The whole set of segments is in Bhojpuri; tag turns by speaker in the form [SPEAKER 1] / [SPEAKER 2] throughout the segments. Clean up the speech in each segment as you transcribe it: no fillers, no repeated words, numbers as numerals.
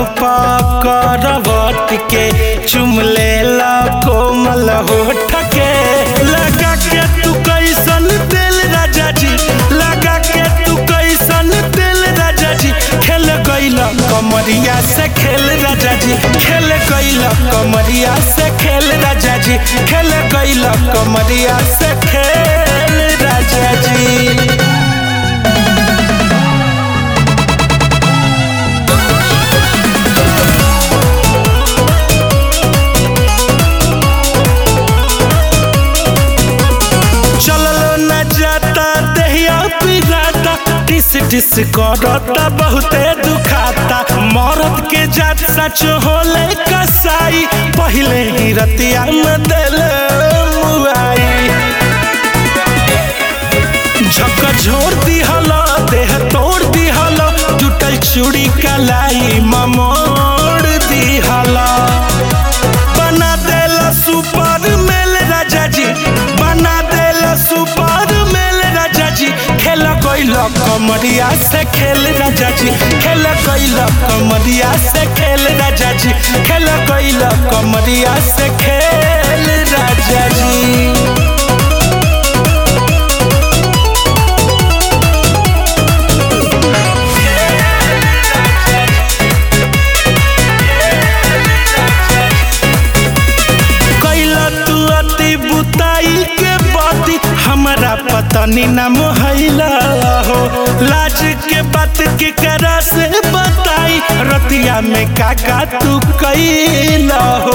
[SPEAKER 1] पकड़वट के चुम लेला कोमल होठ के लगा के तू कैसन दिल राजा जी लगा के तू कैसन दिल राजा जी खेल गइला कमरिया से खेल राजा जी खेल गइला कमरिया से खेल राजा जी खेल गइला कमरिया से खेल राजा जी। टिस करता बहुते दुखाता मरद के जात सच होले कसाई पहले ही रतिया में दिल मुआई झक झोर दिहला देह तोड़ दिहला टूटल चूड़ी कलाई ममोड़ दिहला बना देला सुपर मेल राजा जी बना देला सुपर मेल राजा जी खेल गइला कमरिया से खेल राजा जी खेल गइला कमरिया से खेल राजा जी खेल गइला कमरिया से खेल राजा जी। हमारा पतनी न मोहला हो लाज के बात के करा से बताई रतिया में काका तू कैला हो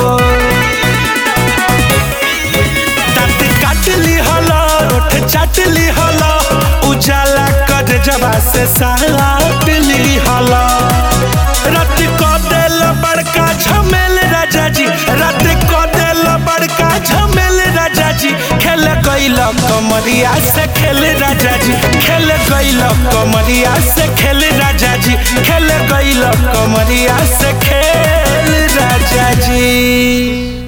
[SPEAKER 1] दांत काट ली हला ओठ चाट ली हला उजाला कर जबा से साट ली हला रात को दिल बड़का झमेल राजा जी रात को दिल बड़का झमेल राजा जी खेल गइला कमरिया से खेल राजा जी खेल गइला कमरिया से खेल राजा जी खेल गइला कमरिया से खेल राजा जी।